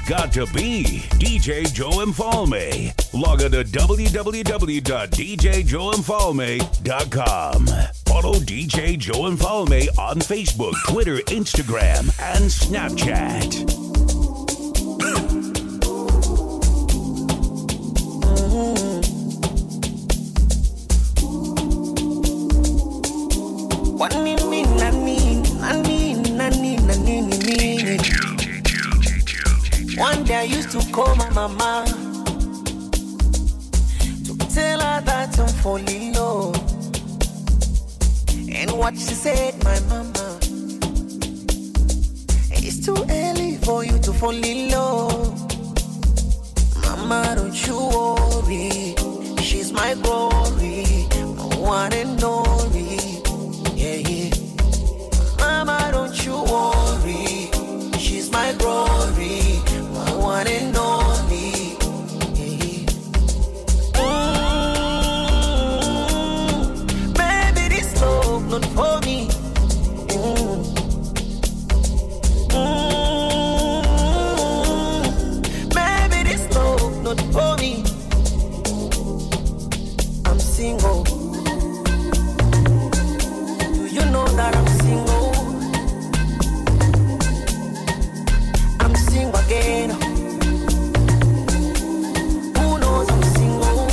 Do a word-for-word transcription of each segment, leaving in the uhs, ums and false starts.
got to be D J Joe Mfalme. Log on to w w w dot d j joe mfalme dot com. Follow D J Joe Mfalme on Facebook, Twitter, Instagram, and Snapchat. One day I used to call my mama to tell her that I'm falling low. And what she said, my mama, it's too early for you to fall in love. Mama, don't you worry, she's my glory, my one and only. Yeah, yeah. Mama, don't you worry, she's my glory, my one and only. Yeah. Mm, baby, this love not for me. Mm. Mm, baby, this love not for me. I'm single. Do you know that I'm single? I'm single again. Who knows I'm single?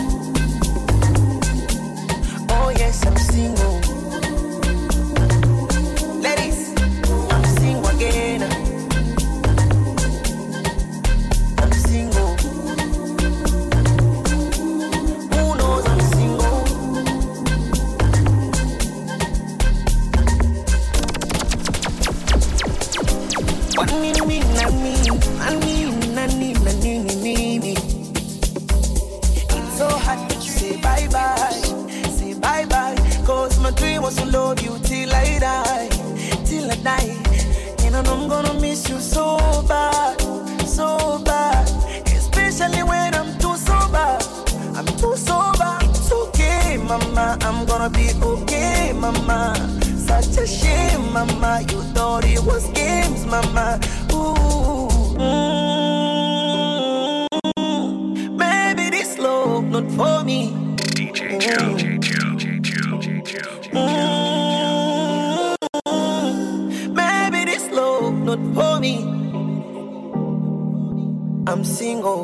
Oh yes, I'm single. Ladies, I'm single again. I'm single. Who knows I'm single? What me mean, I mean, I mean, I mean, I mean, I mean. It's so hard to say bye bye, say bye bye. Cause my dream was to love you till I die, till I die. And I know I'm gonna miss you so bad, so bad. Especially when I'm too sober, I'm too sober. It's okay, mama, I'm gonna be okay, mama. Such a shame, mama. You thought it was games, mama. Ooh, mm, maybe this love not for me. D J Joe, D J Joe, D J Joe, D J Joe. Mm, maybe this love not for me. I'm single.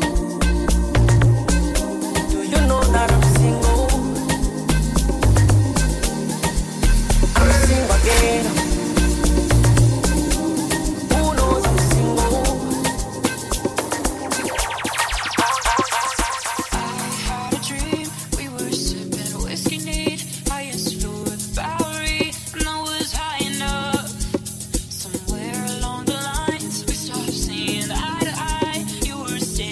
Do you know that I'm single? I'm single again. Who knows I'm single? Had a dream, we were sipping whiskey neat. I used to flew with Bowery, and I was high enough. Somewhere along the lines, we stopped seeing eye to eye. You were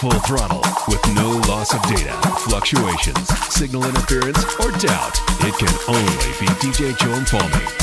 full throttle with no loss of data, fluctuations, signal interference, or doubt. It can only be D J Joe Mfalme.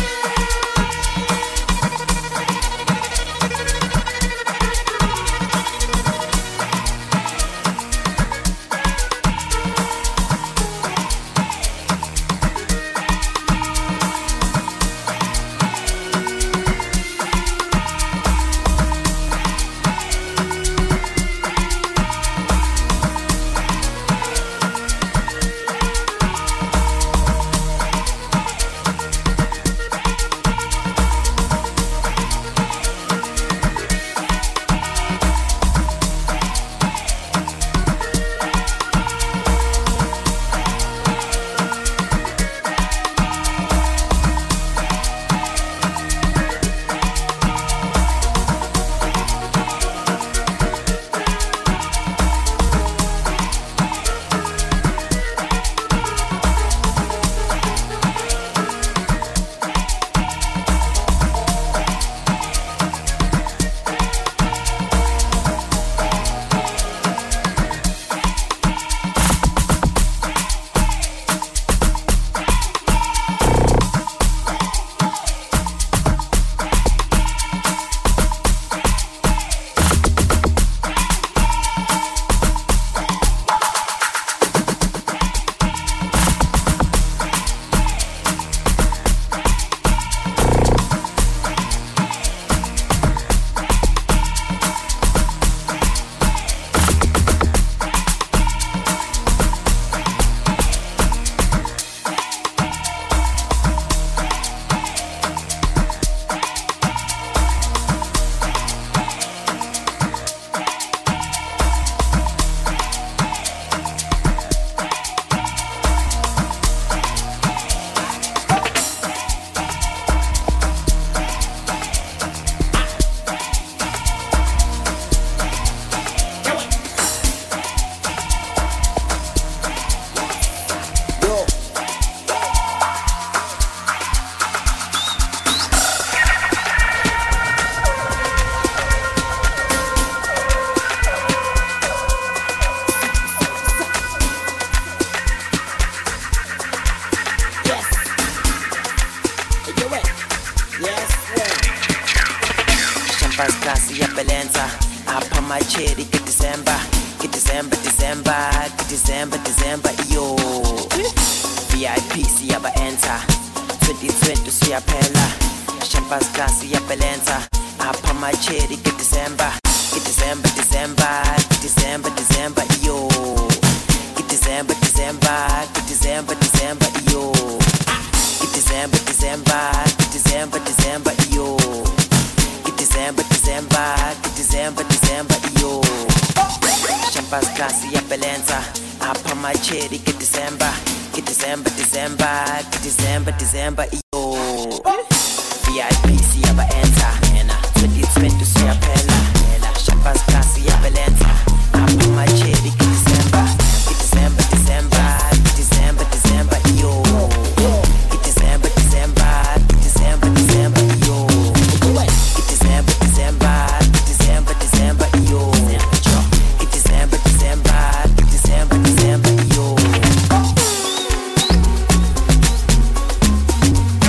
Pascasi Abelenza, Apa my cherry, get December, get December, December, get December, December, yo. V I P, see Aba enter, twenty twenty, see Apella, Champagne Classy Abelenza, Apa my cherry, get December, get December, December, get December, December, yo. Get December, December, get December, December, yo. Get December, December, get December, December, yo. December, December, December, December, yo. Champagne Classy Abelenza, Apa my cherry, get December, get December, December, get December, December, yo. V I P, see Aba enter, twenty twenty, see Apella, Champagne Classy Abelenza, Apa my cherry, get December, get December, December, get December, December, yo. Get December, December, December, December, yo. December, December, December, December, yo. Get December, December, December, December, yo.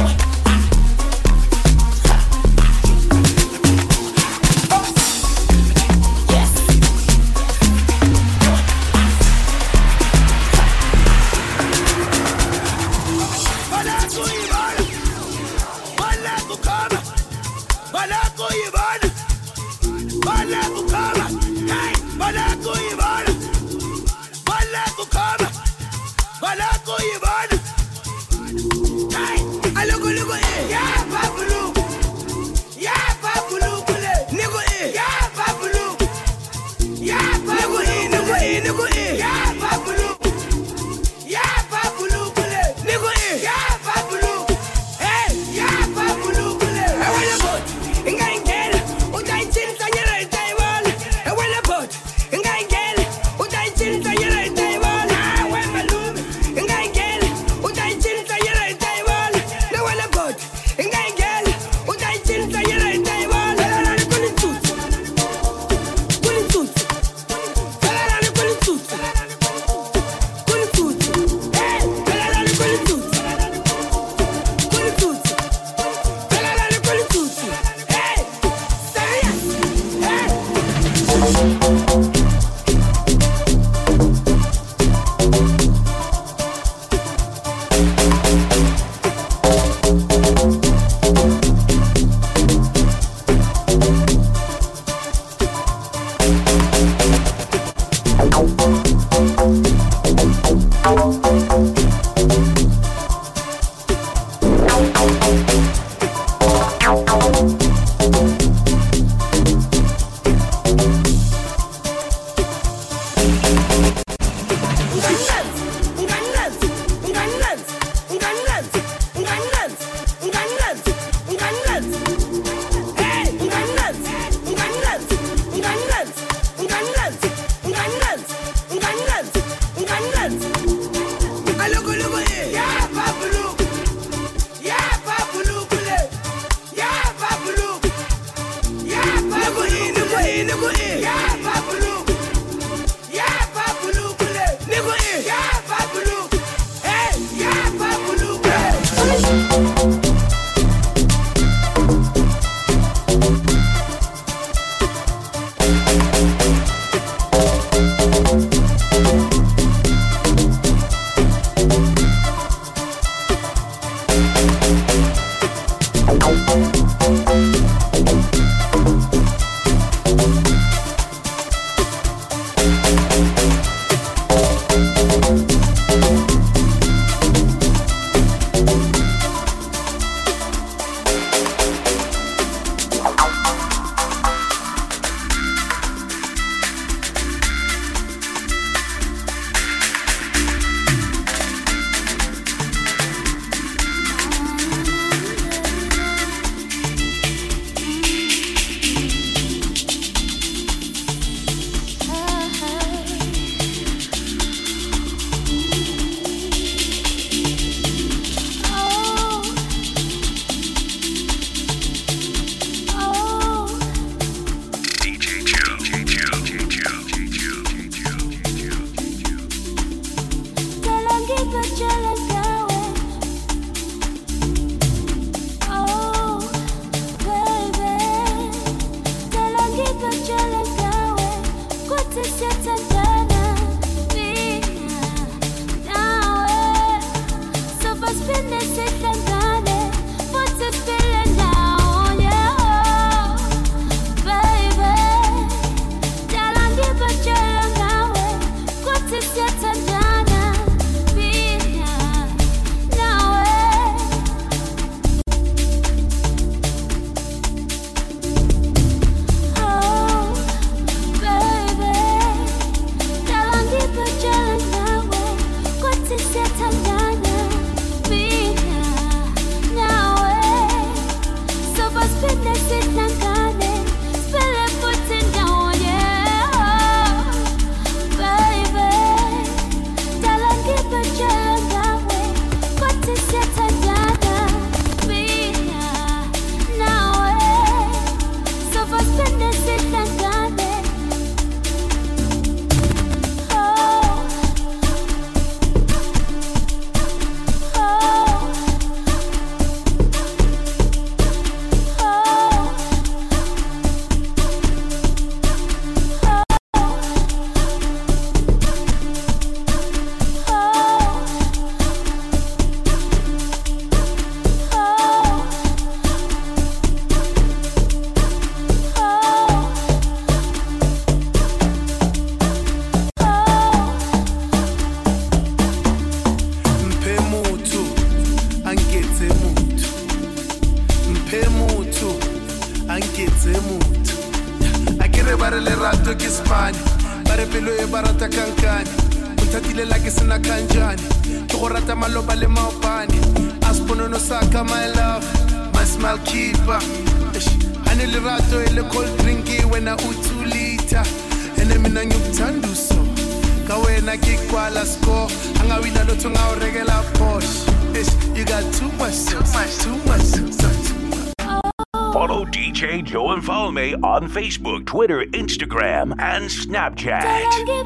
Follow D J Joe and Falme on Facebook, Twitter, Instagram, and Snapchat.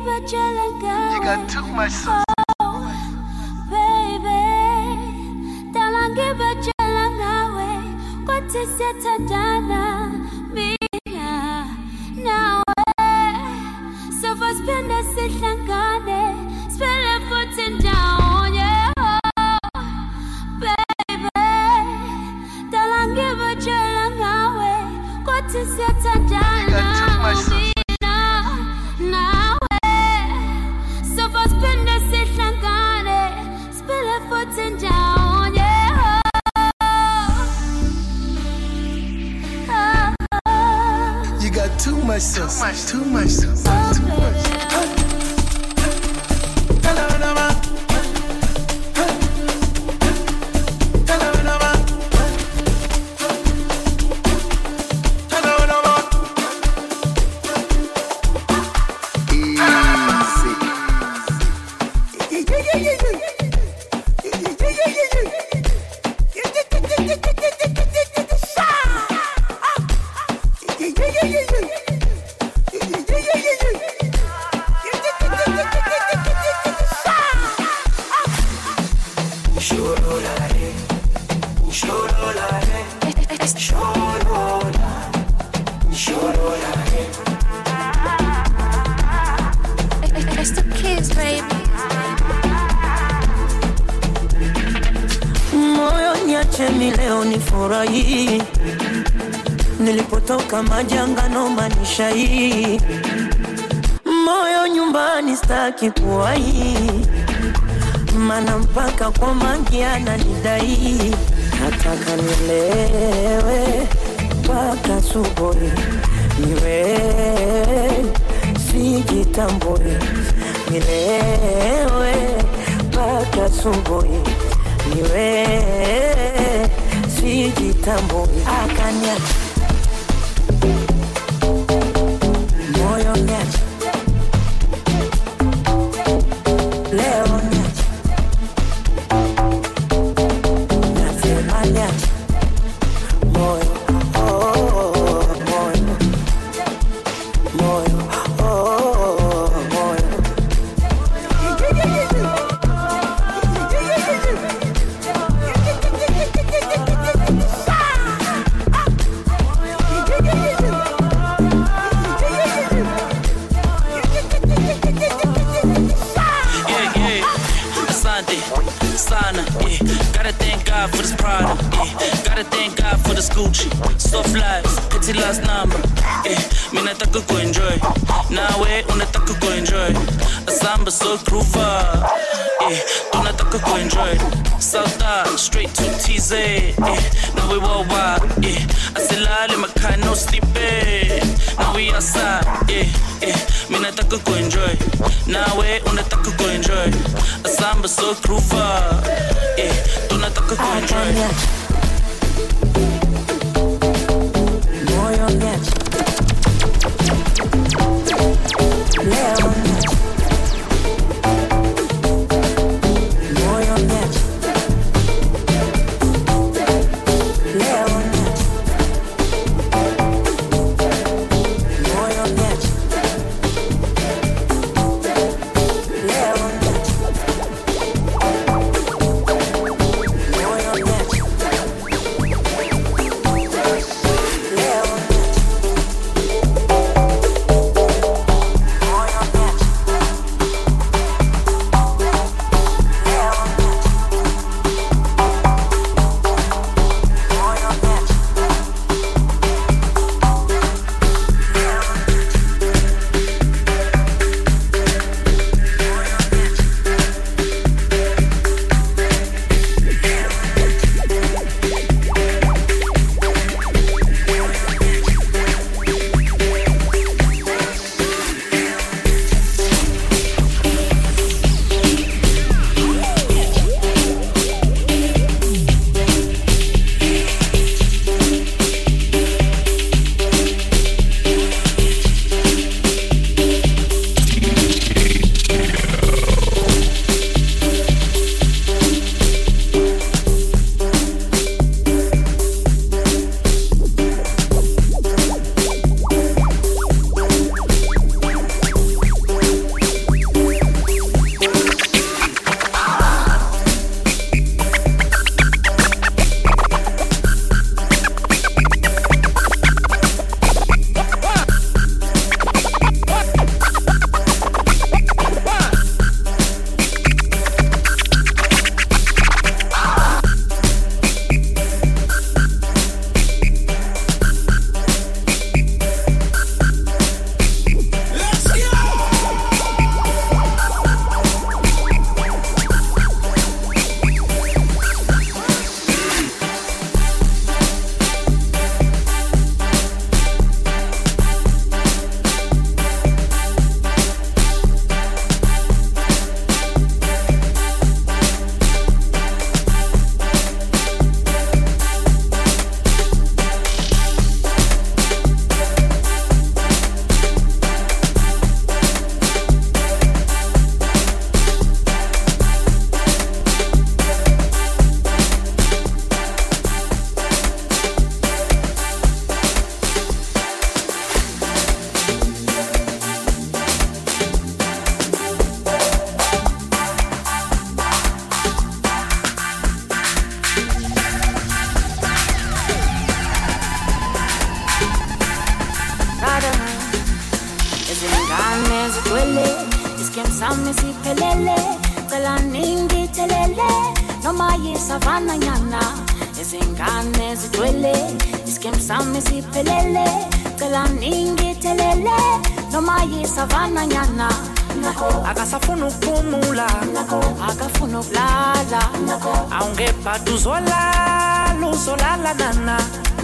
You got too much sauce. Too much sauce, too much sauce, too much. Nilipotoka majanga no manisha hii, moyo nyumbani staki kuwai, mana mpaka kwa mangi ananidai. Nataka nilewe mpaka asubuhi, niwe sijitambui. Nilewe mpaka asubuhi, niwe sijitambui. Akanya moyo nyacha, leo nyacha, nasema nyacha, moyo, oh, moyo, moyo, oh, moyo. Asante, Sana, yeah. Gotta thank God for this product, yeah. Gotta thank God for this Gucci. Soft lives, pity last number, yeah. Mina taka ku enjoy, nawe unataka ku enjoy. Asamba so groover, yeah. Tunataka ku enjoy. South straight to T Z, yeah. Now we worldwide, yeah. Asilale makai no sleeping. Now we outside, yeah, yeah. Mina taka ku enjoy, nawe unataka ku enjoy. Asamba so groover, yeah. Tunataka ku enjoy. Moyo niache leo, moyo niache leo, moyo niache leo, moyo niache leo. Sami siphelele, cela ningi telele, noma yisavana nyana. Izingane zigcwele, iskem sami siphelele, cela ningi telele, noma yisavana nyana. Akasafuna ukuphumula, Akafuna ukulala, awungepha uzolala, uzolala nana.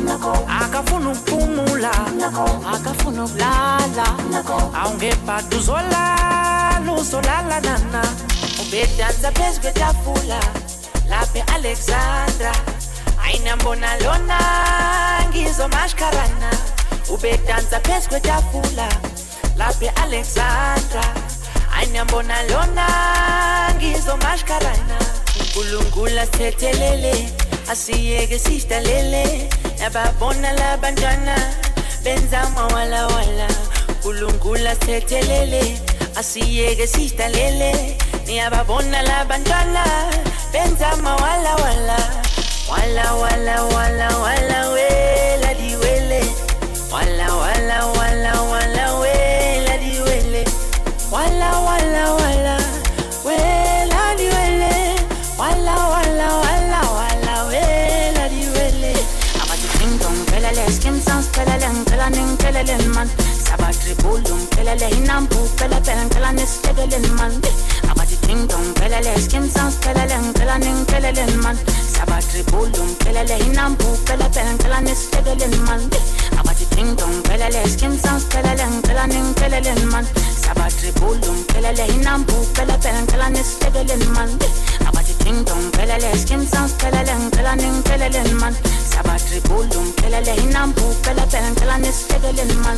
Akafuna ukuphumula, akafuna ukulala, awungepha uzolala, uzolala nana. Ubedansa phezu kwetafula, lapha eAlexandra. Ayinambona lona, ngizomashkarana. Ubedansa phezu kwetafula, lapha eAlexandra. Ayinambona lona, ngizomashkarana. Unkulunkulu asithethelele, asiyeke sidlalele. Nababona labantwana benza mawala wala. Unkulunkulu asithethelele, asiyeke sidlalele. Niyababona labantwana benza mawala wala. Wala wala wala wala wela diwele. Wala wala wala wala wela diwele. Wala wala wala wela diwele. kelelen man. Sabatri bulum kelele hinampu pele pelen kelanis kelelen man. Abati ting dong kelele skin sounds kelelen kelanin kelelen man. Sabatri bulum kelele hinampu pele pelen kelanis kelelen man. Abati ting dong kelele skin sounds kelelen kelanin kelelen man. Sabatri bulum kelele hinampu pele pelen kelanis kelelen man. Abati ting dong kelele skin sounds kelelen kelanin kelelen man. Sabatri bulum kelele hinampu pele pelen kelanis kelelen man.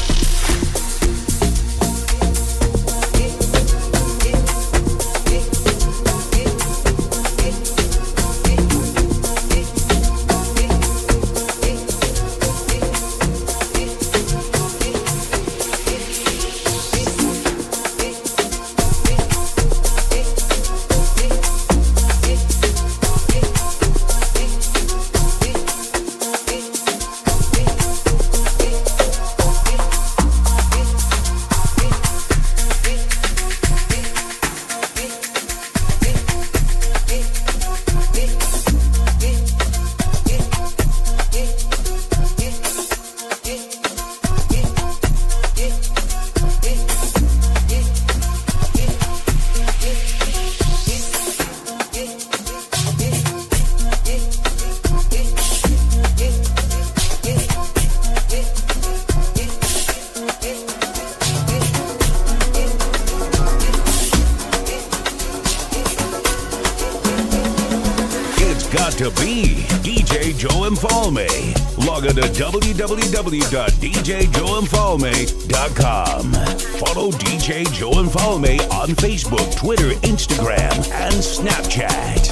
To be D J Joe Infalme. Log on to w w w dot d j joe infalme dot com. Follow D J Joe Infalme on Facebook, Twitter, Instagram, and Snapchat.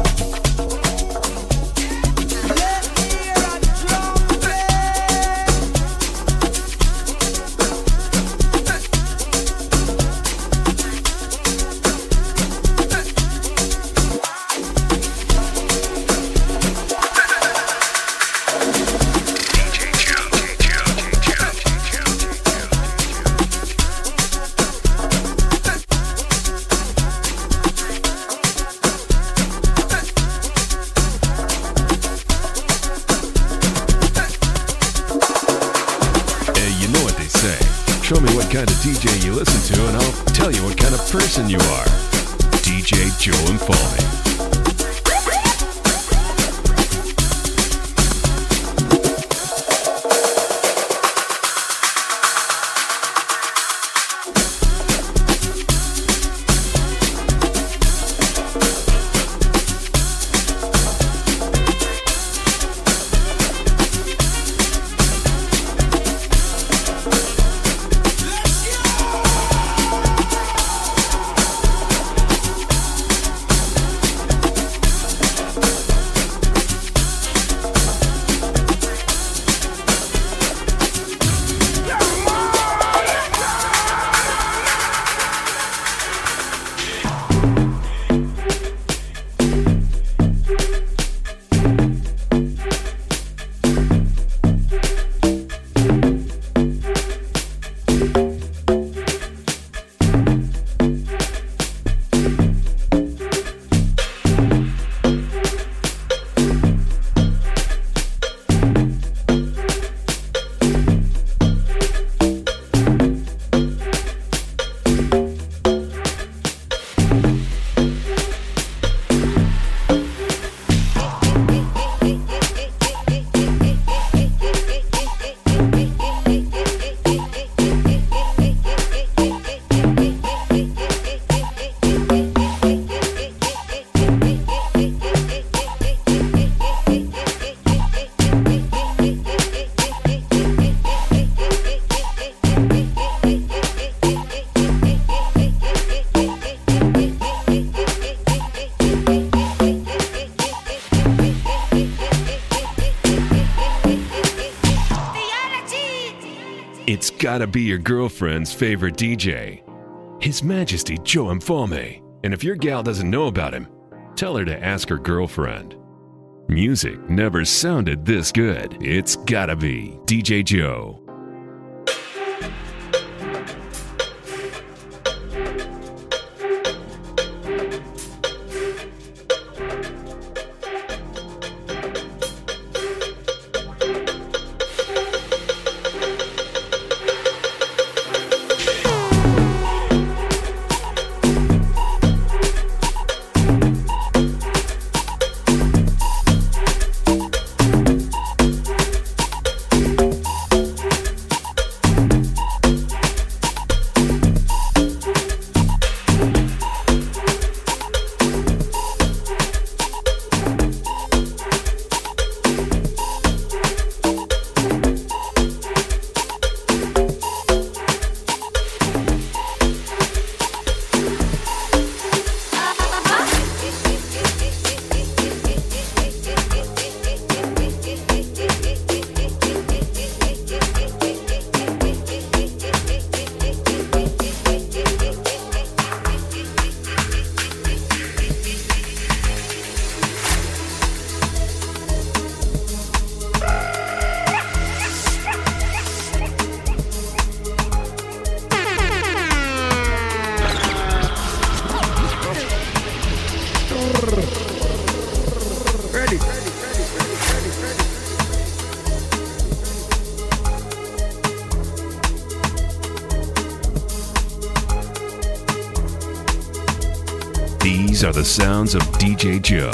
Show me what kind of D J you listen to, and I'll tell you what kind of person you are. D J Joe Infalme. It's gotta be your girlfriend's favorite D J, His Majesty Joe Infalme. And if your gal doesn't know about him, tell her to ask her girlfriend. Music never sounded this good. It's gotta be D J Joe. These are the sounds of D J Joe.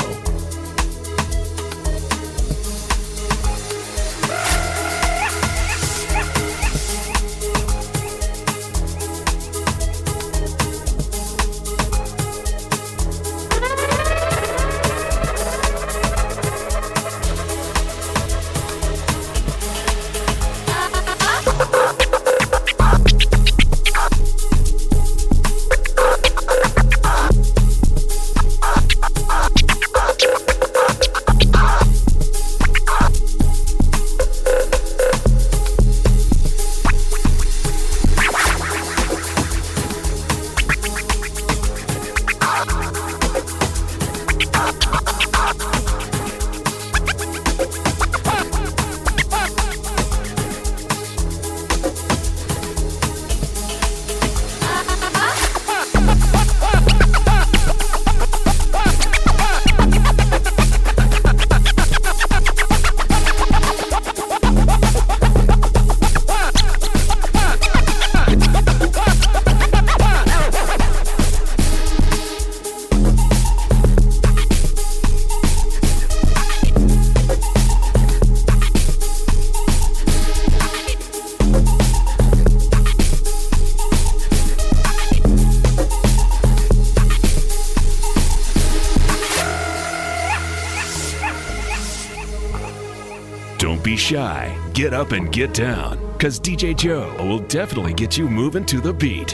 Don't be shy. Get up and get down, because D J Joe will definitely get you moving to the beat.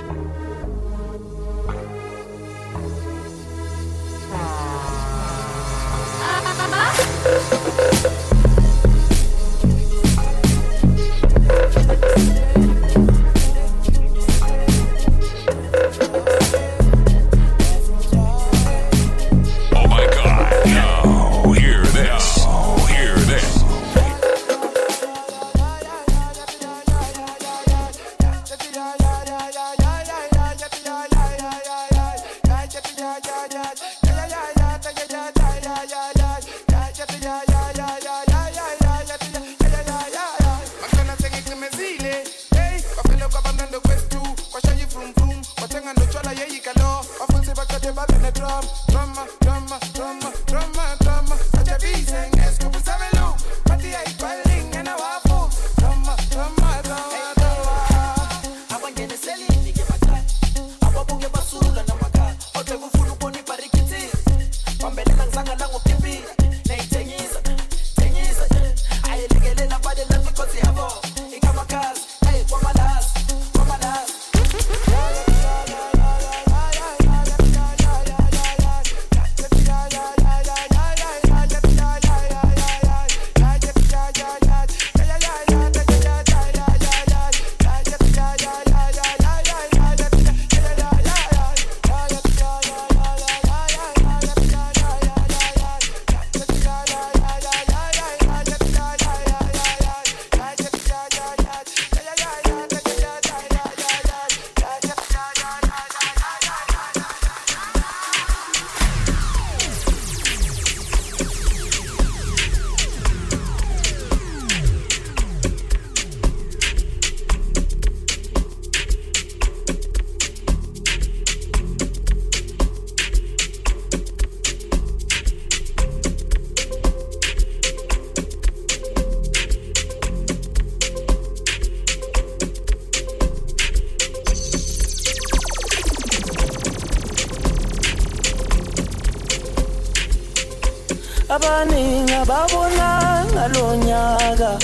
Abaningi ababona ngalonyaka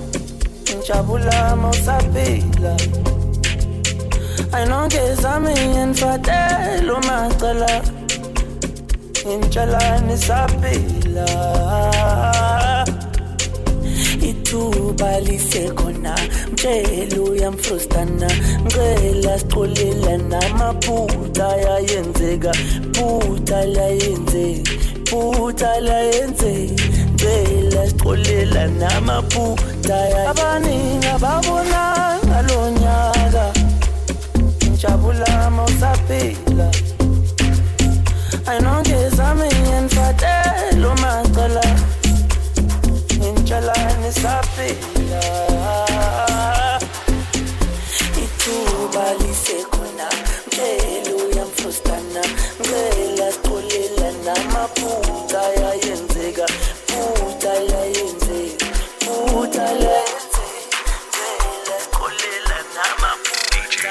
njabula mawusaphila ayinongezami ngifatela umacala ngitshala nisaphila ithuba lisekhona mtshelo uyamfrustana ngicela sixolela namaphutha ayenzeka phutha layenzeka phutha layenzeka ngicela sixolela namaphutha abaningi ababona ngalonyaka njabula mawusaphila ayinongezami ngifatela umacala ngitshala nisaphila ithuba lisekhona mtshelo uyamfrustana ngicela sixolela puta yayenzeka, puta yayenzeka, puta yayenzeka, kolela nama puta.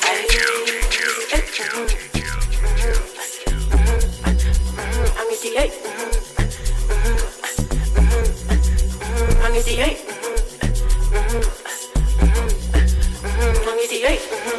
I'm the eight. I'm the eight. I'm the eight.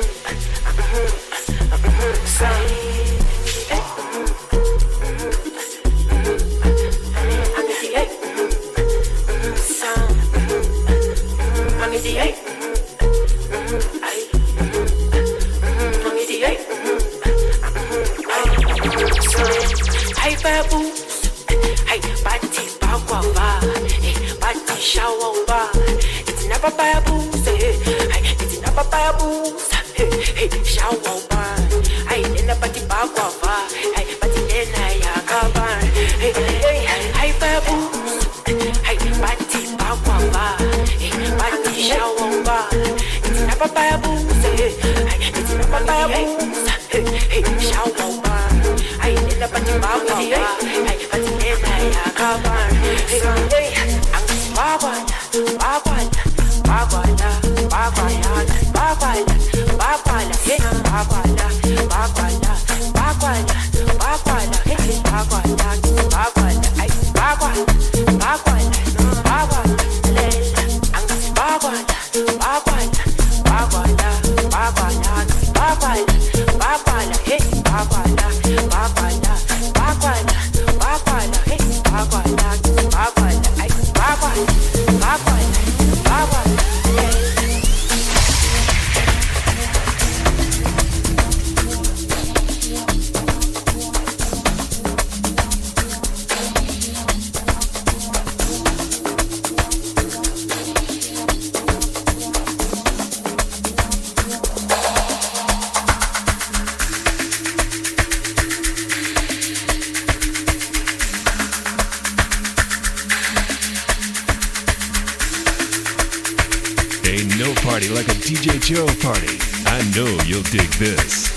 Hey, baboons, hey, bati bagwava, hey, bati shawamba. It's never baboons, hey, it's never baboons, hey, hey, shawamba. Hey, nena bati bagwava, hey, bati nena yakaba. Hey, hey, hey, baboons, hey, bati bagwava, hey, bati shawamba. It's never baboons, hey, it's never baboons, hey, hey, shawamba. Ay, nila pati bawa, ay, pati nila yakaban. Ay, ay, ang bawala, bawala, bawala, bawala, bawala, bawala, hey, bawala, bawala, bawala, bawala, hey, bawala, bawala, ay, bawala, bawala, bawala, lela, ang bawala, bawala, bawala, bawala, bawala, bawala, hey, bawala. Baguala, baguala, baguala, hey, baguala, baguala, ay, baguala, baguala, baguala, Party like a D J Joe party. I know you'll dig this.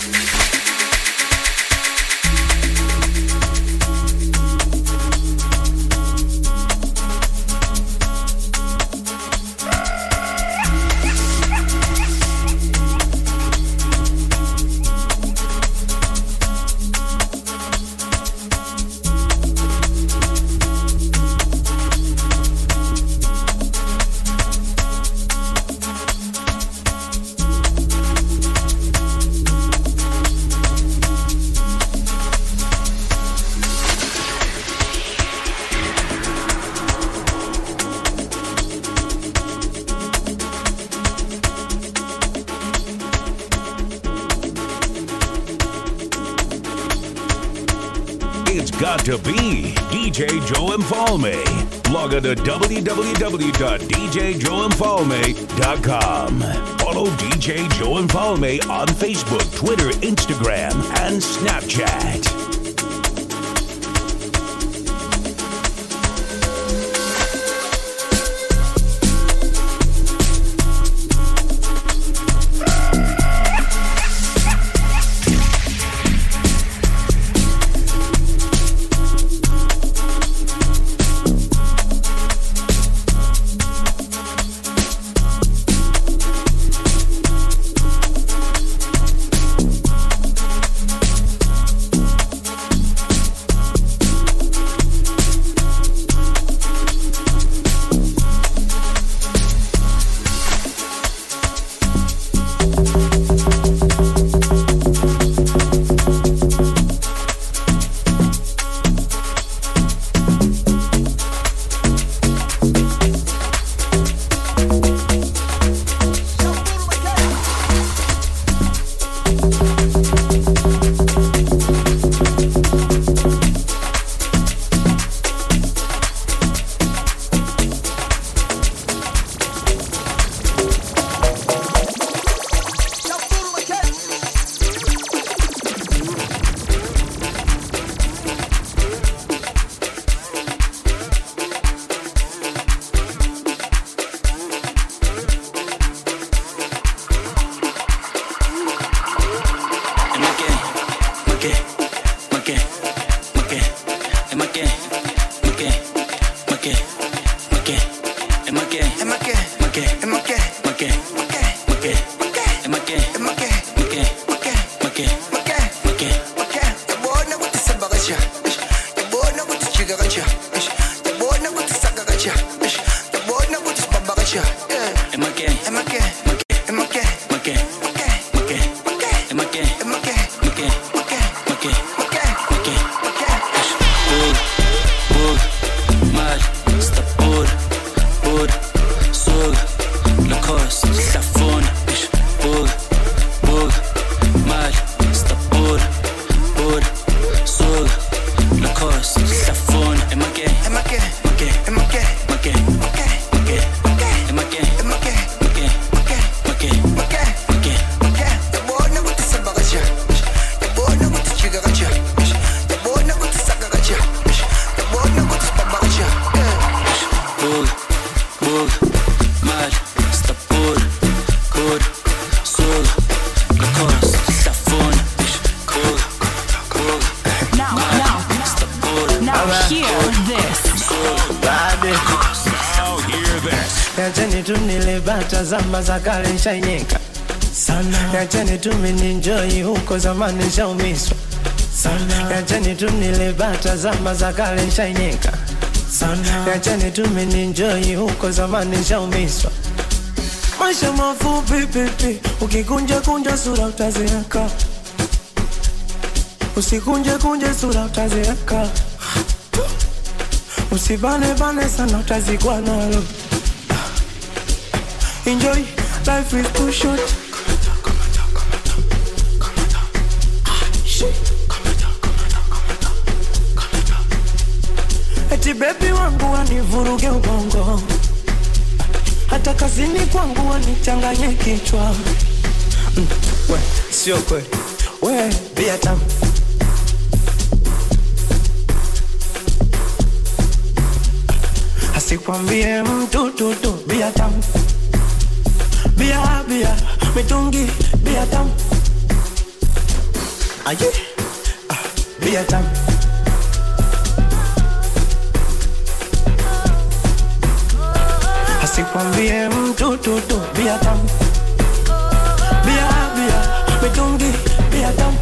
It's got to be D J Joe Mfalme. Log on to w w w dot d j joe mfalme dot com. Follow D J Joe Mfalme on Facebook, Twitter, Instagram, and Snapchat. Emake, Make, Make, Make, Emake, Emake, Make, Emake, Make, Emake, Make, Emake, Emake, Emake, Make, Emake, Make, Emake, Make. Emake. Yabona ukuthi sembakacha. Yabona ukuthi chigakacha. Yabona ukuthi sakakacha. Yabona ukuthi sibambakacha. Emake, Emake, Emake, Make, Emake, Make, Emake, Emake, Emake, Make, Emake, Make, Emake, Make. Emake. Boog, boog, mal, sta pur, pur, sug, Lacoste, Safon, boog, boog, mal, sta pur, pur, sug, Lacoste, Safon, Emake, Emake, Make, Emake, Make, Emake, Make, Emake, Emake, Emake, Make, Emake, Make, Emake. Make. Yabona ukuthi sembakacha. Yabona ukuthi chigakacha. Yabona ukuthi sakakacha. Yabona ukuthi sibambakacha. Boog, boog, mal, sta pur, pur, sug, Lacoste, Safon, boog, boog, Now, now, sta pur, now hear this. Now hear this. Yacheni tu nilipata zama za kale nshainyeka sana. Yacheni tu mininjoi huko zamani nshaumiswa sana. Yacheni tu nilipata zama za kale nshainyeka sana. Yacheni tu mininjoi huko zamani nshaumiswa. Maisha mafupi pipi, ukikunja kunja sura utazeeka. Usikunje kunje sura utazeeka. Usibane bane sana utazikwa nalo. Enjoy, life is too short. Eti baby wangu wanivuruge ubongo, hata kazini kwangu wanichanganye kichwa. Mm, we, sio kweli. We, bia tamu. Asikwambie mtu tu tu, bia tamu. Bia, bia, mitungi, bia tamu. Aye, ah, bia tamu. Asikwambie mtu tu tu, bia tamu. Bia, bia, mitungi, bia tamu.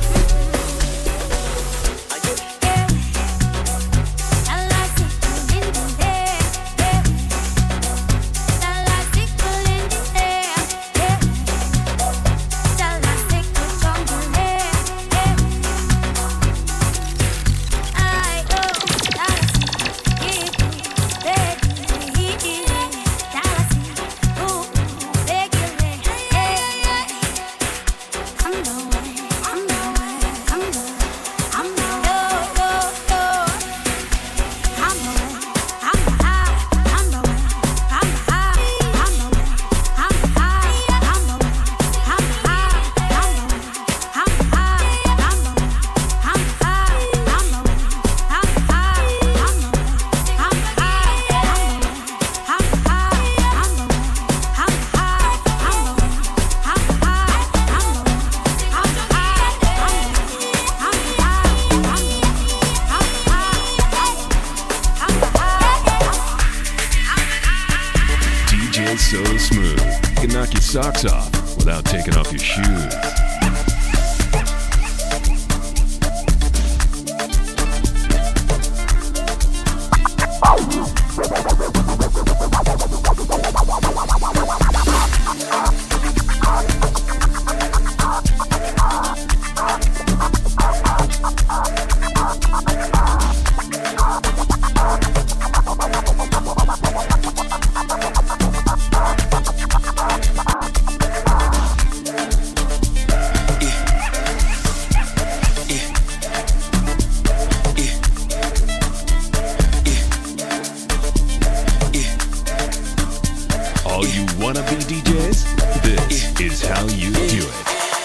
So smooth, you can knock your socks off without taking off your shoes. Wannabe D Js? This is how you do it.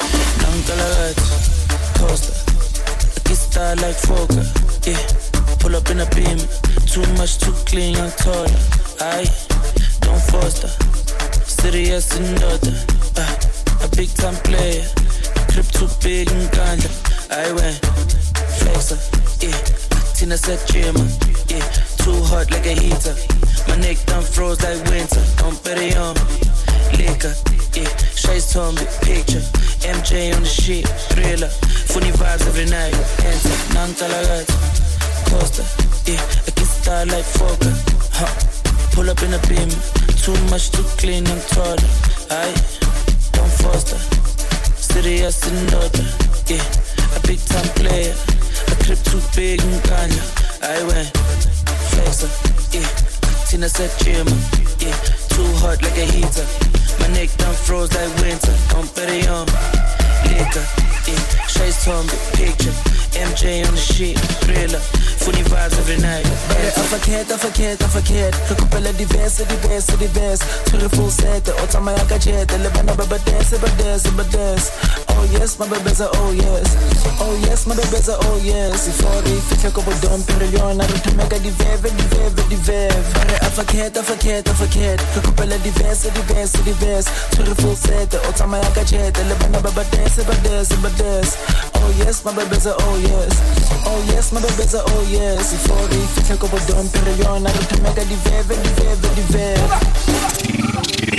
Coaster, I star like Fokker. Yeah, pull up in a beam, too much, too clean, young taller. I don't foster, serious and daughter. Uh, a big time player, crib too big and ganja. I went flexer, yeah. Tina said Jimmer, yeah, too hot like a heater. My neck done froze like winter. Don't bet it on me. Liquor, yeah, Shay's told me picture. M J on the shit, thriller. Funny vibes every night. Enter, Nankalagata, Costa, yeah, I can start like Fokker. Huh. Pull up in a beam, too much to clean and toilet. Aye, don't foster. Serious in order, yeah, a big time player. A clip too big and Kanye. I went flexer, yeah. Tina said Jimmer, yeah, too hot like a heater. My neck done froze like winter. Don't bet it on me. Liquor, yeah, Shay's told me picture. M J on the shit, thriller. Funny vibes every night. I forget, I forget, I forget. Recupera diverse, diverse, diverse. To the full set, the Otama Yakajet, the Lebana Baba dance, but dance, but dance. Oh yes, my baby's a oh yes. Oh yes, my baby's a oh yes. If all the fish like a dump in the yarn, I don't make a divev, divev, divev. I forget, I forget, I forget. Recupera diverse, diverse, diverse. To the full set, the Otama Yakajet, the Lebana Baba dance, but dance, but dance. Oh yes, my baby's a oh yes. Oh yes, my baby's a oh yes. Yes, if all the fish like a dump in the yarn, I don't make a divev, divev, divev.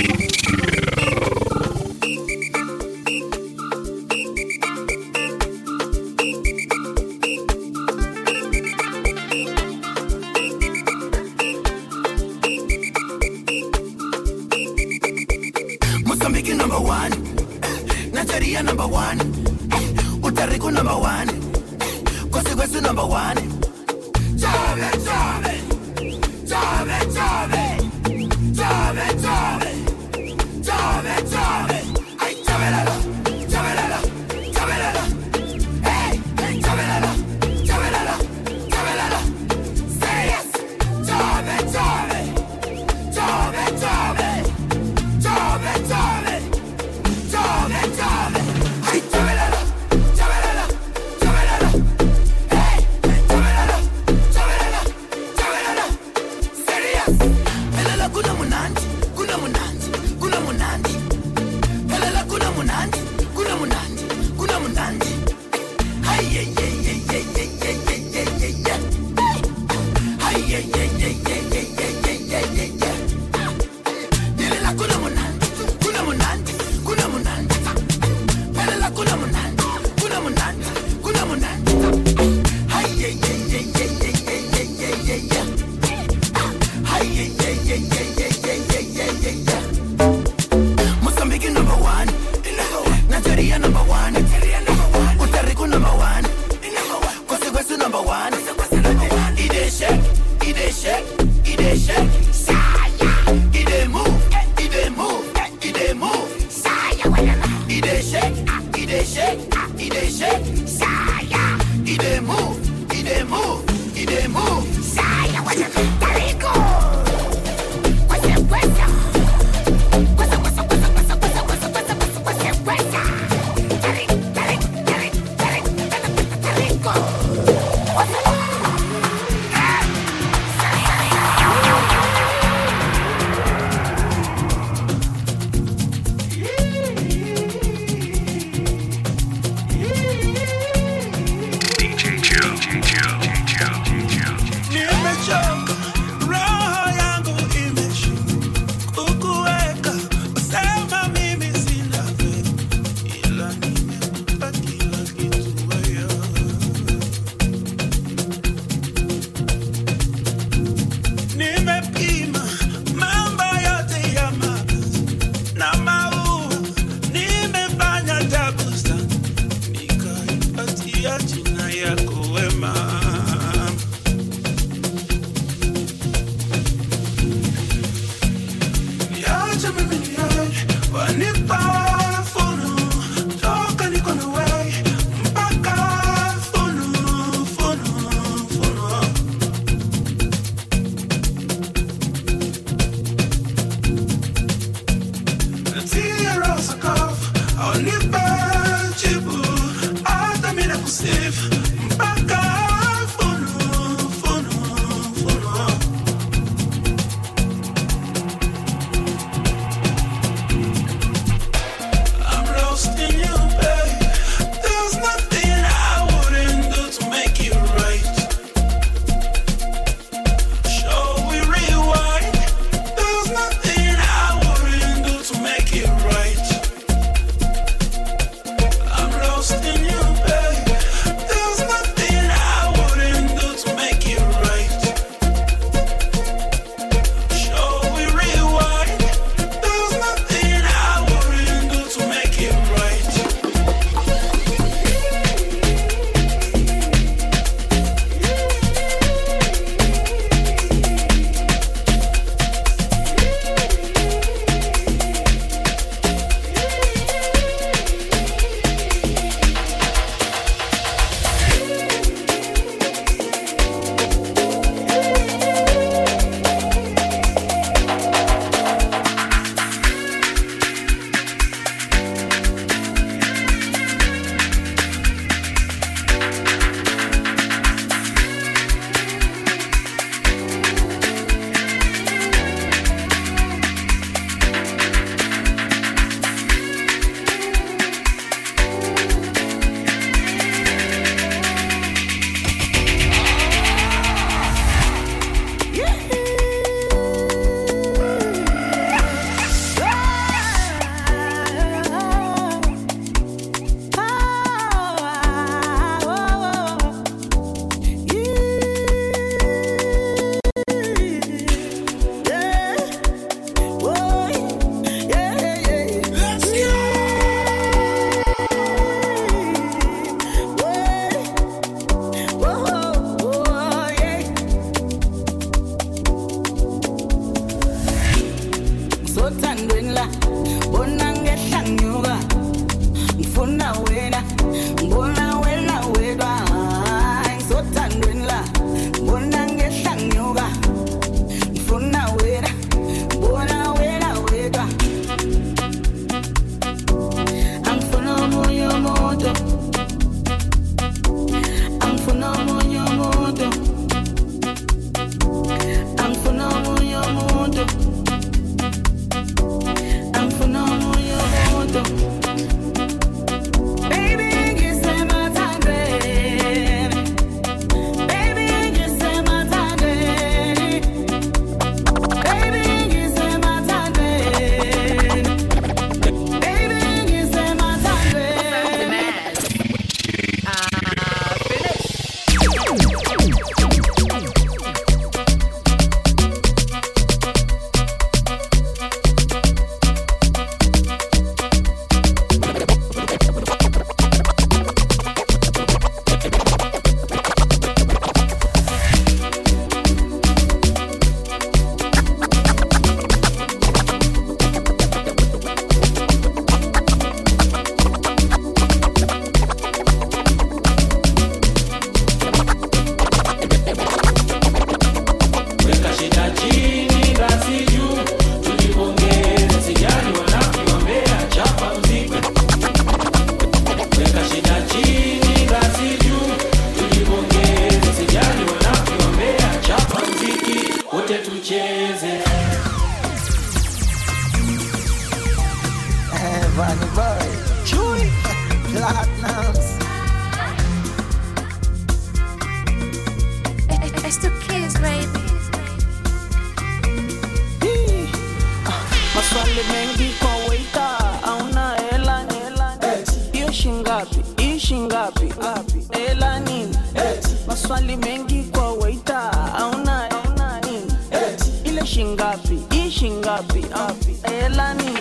Mozambique number one, Nigeria number one, Puerto Rico number one, Costa Rica number one. Chave, chave, chave, chave, chave, chave, chave, chave. Ay, chavelala, chavelala, chavelala. Hey, hey, chavelala, chavelala, chavelala. Say yes. Chave, chave, chave, chave, chave, chave, chave, chave. Ay, chavelala, chavelala, chavelala. Hey, hey, chavelala. Kuna munandi, kuna munandi, kuna munandi. Kalala kuna munandi, kuna munandi, kuna munandi. Hey, yeah, yeah, yeah, yeah, yeah, yeah, yeah, yeah, yeah. Hey, yeah, yeah, yeah, yeah, yeah, yeah, yeah, yeah, yeah. Kalala kuna munandi, kuna munandi, kuna munandi. Kalala kuna munandi, kuna munandi, kuna munandi. Hey, yeah, yeah, yeah, yeah, yeah, yeah, yeah, yeah, yeah. Hey, yeah, yeah, yeah, yeah, yeah, yeah, yeah, yeah, yeah. Mozambique number one, Nigeria number one, Puerto Rico number one, Costa Rica number one. It is shake, it is tucheze. Vanny Boy, Chewy, Platinums. It's the kids, baby. Maswali mengi kwa waiter, hauna hela hela. Hiyo shingapi? Hii shingapi? Hela nini? Maswali mengi kwa waiter, hauna hauna nini? Ile shingapi? Hii shingapi? Hela nini?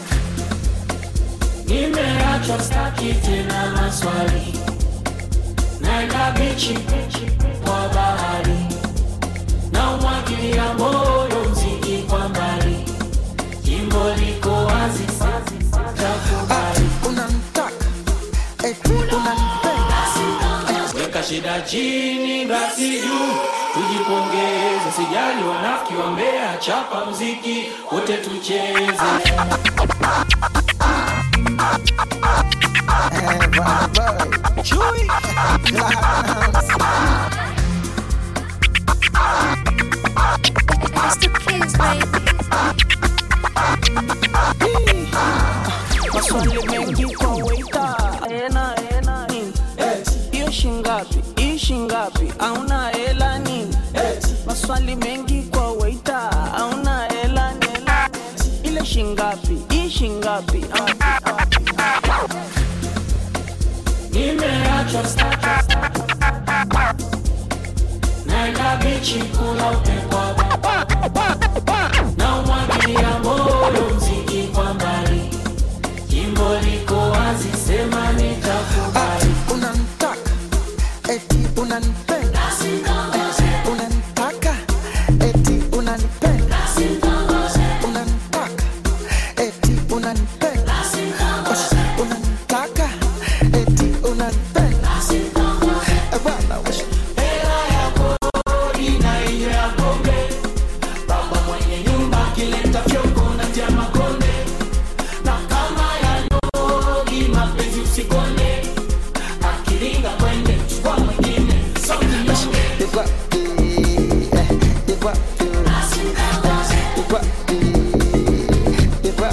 Nimeachwa staki tena maswali. Naenda bichi kwa bahari, na umwagilia moyo mziki kwa mbali. Jimbo liko wazi takubali. Unanitaka eti unanipenda. Weka shida chini basi juu, tujipongeze. Sijali wanafiki wa Mbeya, chapa mziki wote tucheze. Vanny Boy, Chewy, Platinums. It's the kids, baby. Maswali mengi kwa waiter, hena hena nini? Hiyo shingapi? Hii shingapi? Hauna hela nini? Maswali mengi kwa waiter, hauna hela hela. Ile shingapi? Hii shingapi? Nimeachwa staki, naenda bichi kula upepo, na umwagilia moyo mziki kwa mbali. Jimbo liko wazi, sema nitakubali. Unanitaka eti unanipenda. Unanitaka eti unanipenda. Unanitaka eti unanipenda. Unanitaka eti unanipenda. Bwana wewe. Hela ya kodi na hiyo ya pombe, baba mwenye nyumba kileta fyoko na tia makonde. Na kama ya nogi mapenzi usikonde, akiringa kwende chukua mwingine sauti nyonge. Yekwa eh yekwa yekwa yekwa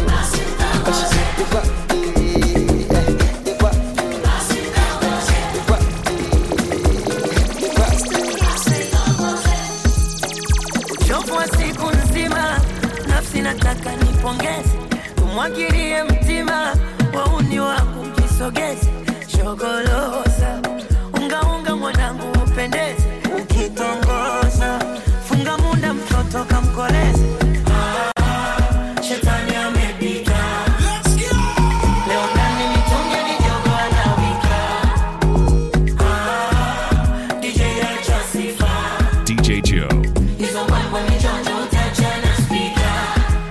Uchovu wa siku nzima, nafsi nataka nipongeze. Tumwagilie mtima, wauni wangu mjisogeze. Shogoloza, unga unga mwanangu upendeze. Ukitongoza, funga muda mtoto kamkoleze. Ah, shetani amepita. Leo ndani mitungi ni jogo anawika. Ah, D J acha sifa. D J Joe. Hizo mambo ni jonjo utachana speaker.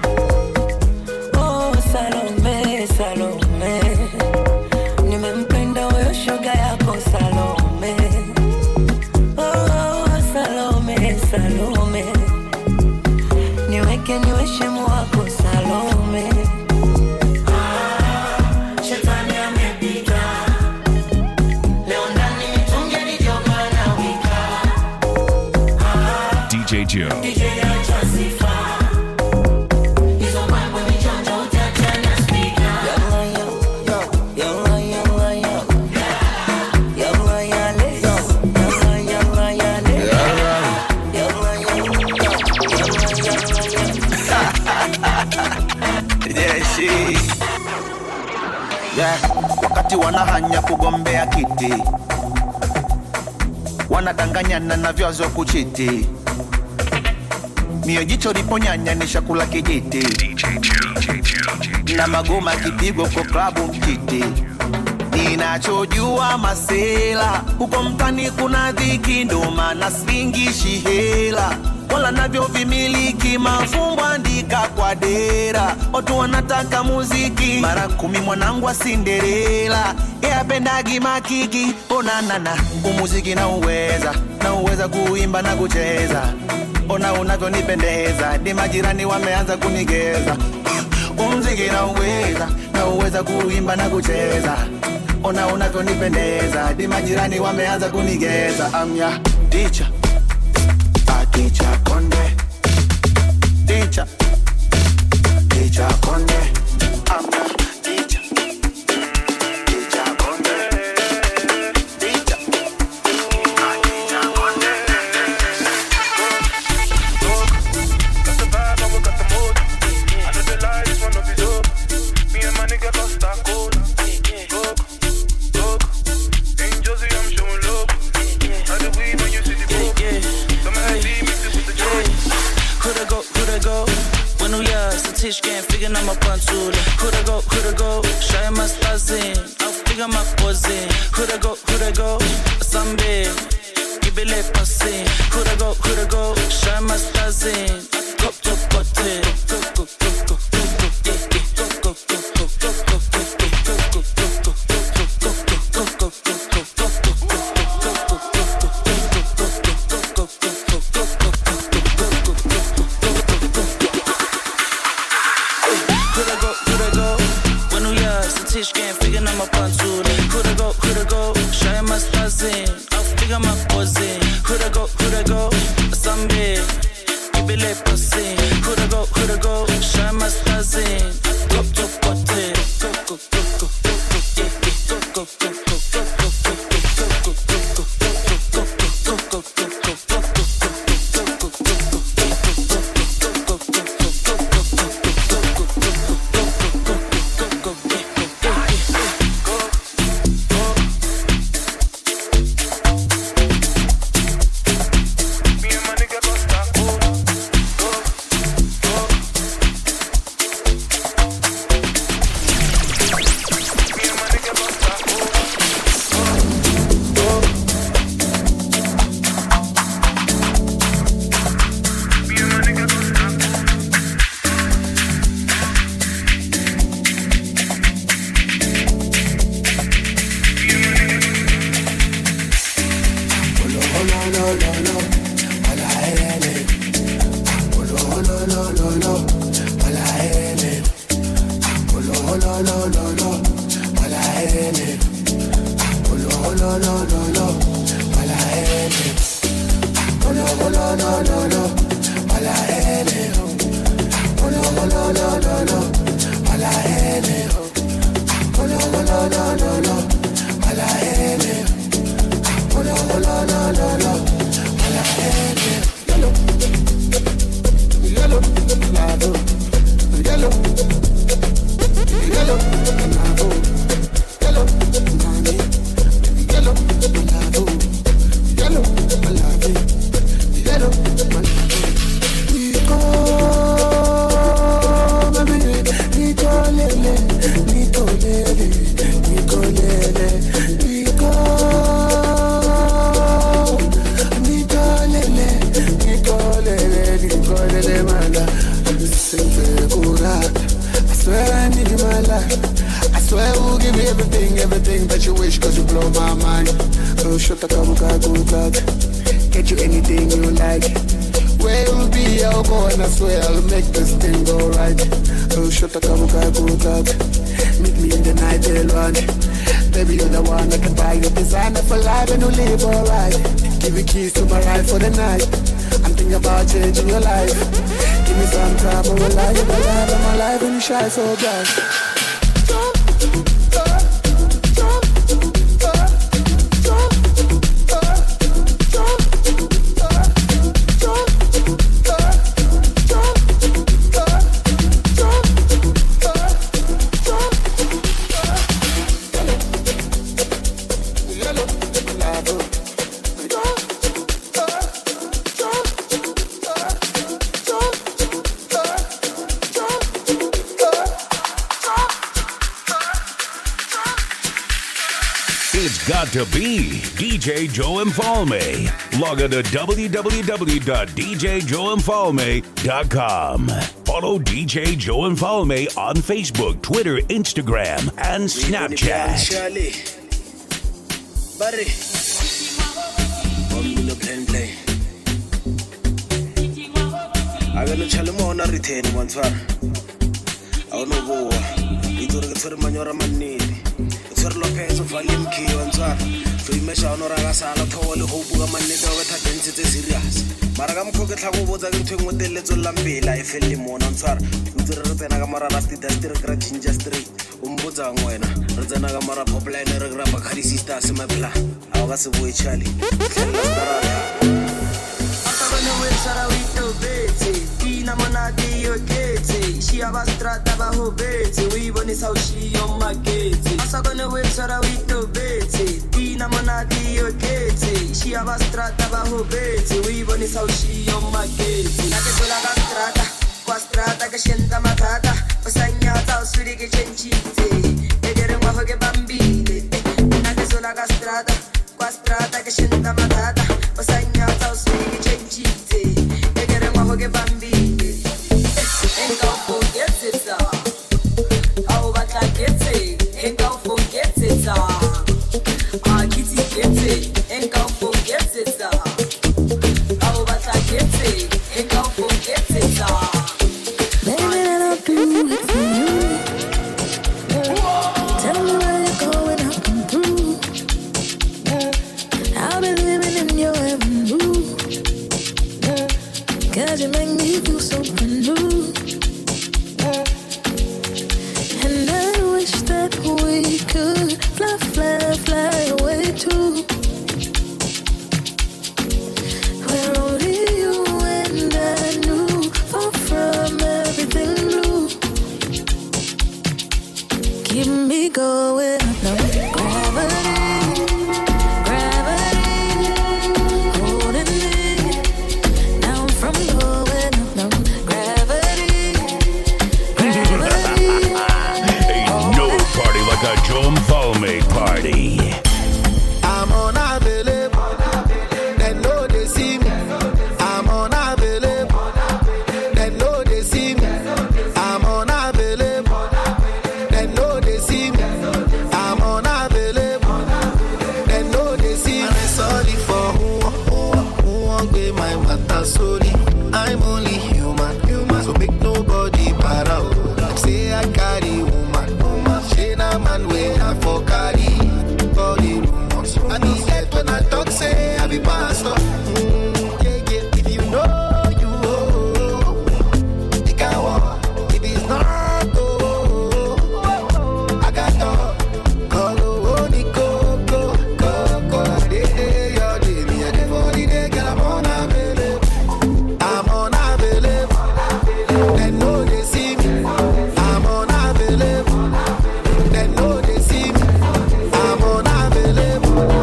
Oh, Salome, Salome. Nimempenda huyo shoga yako Salome. Oh, Salome, Salome. Niweke niwe shemu wako Salome. Ah, shetani amepita. Leo ndani mitungi ni jogo anawika. D J Joe. D J acha sifa. Hizo mambo ni jonjo utachana speaker. Yo yo yo yo yo. Yo yale. Yo yo yale. Yo Yeah, she. Yeah, wakati wanahanya kugombea kiti, wanadanganyana na vyazo kuchiti. Mio jicho liponyanya ni shakula kijiti, na magoma kipigo kwa klabu mkiti. Ninachojua masela, huko mtani kuna dhiki, ndo maana singishi hela. Wala navyo vimiliki mafumbo andika kwa dera. Watu wanataka muziki, mara kumi mwanangu wa Cinderella. Ea pendagi makiki, ona nana, umuziki na uweza. Na uweza kuimba na kucheza. Ona unavyo nipendeza, di majirani wameanza kunigeza. Umuziki na uweza, na uweza kuimba na kucheza. Ona unavyo nipendeza, di majirani wameanza kunigeza. I'm ya teacher, a teacher konde. Satish can't figure out my pantula. Coulda go, coulda go, shy my stars in. I'll figure my pose in. Coulda go, coulda go, Sambe. Give it let pass in. Coulda go, coulda go, shy my stars in. Go, go, go, go, go, go, go, go, go, yeah, yeah. Go, go, go, go, go, go, go, go, go, go, go, go, go, go, go, go, go. Tish can't figure out my pantula. Coulda go, coulda go, shy my stars in. I'll figure my pose in. Coulda go, coulda go, Sambe. Give it let pass in. Coulda go, coulda go, shy my stars in. Go, go, go, go, go, go, go, go, go, yeah, yeah. Go, go, go, go, go, go, go, go, go, go, go, go, go, go, go, So bright. It's got to be D J Joe Infalme. Log on to w w w dot d j joe infalme dot com. Follow D J Joe Infalme on Facebook, Twitter, Instagram, and Snapchat. Buddy, I'm gonna play play. I'm gonna tell him on a retain one time. I don't know what. It's going to get to the manura money. Sir Lopez of Valim Key on Sar. Free Mesha Noraga Sala Towel, Hobu, Manita, with a density serious. Maragam Cocketago was a thing with the little Lampela, I fell him on Sar. With the Rotenagamara Rasti, the Stirra Jinjastri, Umbuza Wena, Rotenagamara Poplar, Grabakari Sisters in my plan. I was a boy Charlie. She abastrata bajo bete, we boni sao she on my gate. Asa gonna wait sara we to bete, Dina monati yo gate. She abastrata bajo bete, we boni sao she on my gate. La que sola gastrata, quastrata que sienta ma basuri che cencite, e che renguajo che bambile, una che sola castrata, qua strata che scende da matata, o sagnata o suri che cencite, e che renguajo che bambile, e non forget it, how about that get it, and don't forget it, ah, kitty get it, and don't forget it, how about that get it, and don't forget it, ah. Baby, that I'll do it for you. Tell me where you're going, I'll come through. I'll be living in your every mood. Cause you make me feel so brand new. And I wish that we could fly, fly, fly away too. Where only you and I knew, far from everything blue. Keep me going up now. Gravity, gravity, holding me down from going up now. Gravity, gravity. Ain't no party like a Joe Falme party. I'm on a belly, they know they see me. I'm on a belly, they know they see me. I'm on a belly, they know they see me. I'm on a belly, they know they see me. I'm sorry for who, who, who won't be my matter. Sorry, I'm only human, human. So make nobody para. Like say I carry woman, woman. She na man way I for carry. I mean that when I talk, say I be pastor. Mm, yeah, yeah. If you know, you know. You can walk. If it's not, oh, I got to call the only go, go, go, go. Day, day, your day, me a day for the day, girl, I'm on a belly. I'm on a belly. They know they see me. I'm on a belly. They know they see me. I'm on a belly.